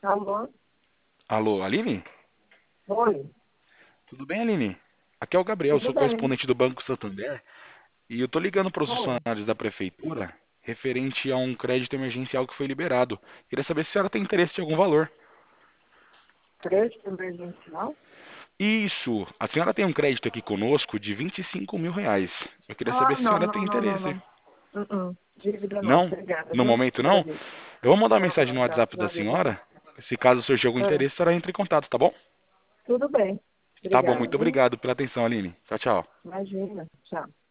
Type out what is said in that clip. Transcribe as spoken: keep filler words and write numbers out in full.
Alô? Alô, Aline? Oi, Tudo bem, Aline? Aqui é o Gabriel, tudo sou bem? correspondente do Banco Santander e eu tô ligando para os Oi, funcionários da prefeitura referente a um crédito emergencial que foi liberado. Queria saber se a senhora tem interesse em algum valor. crédito emergencial? Isso, a senhora tem um crédito aqui conosco de vinte e cinco mil reais. Eu queria saber Ah, se a não, senhora não, tem não, não, interesse. não. Uh-uh. Dívida não, Não? obrigada, No viu? momento não? Agradeço. Eu vou mandar uma Não, mensagem não, no WhatsApp graças da a Deus. senhora. Se caso surgir algum É, interesse, a senhora entra em contato, tá bom? tudo bem. Tá bom, Obrigada, muito viu? obrigado pela atenção, Aline. Tchau, tchau. Imagina. Tchau.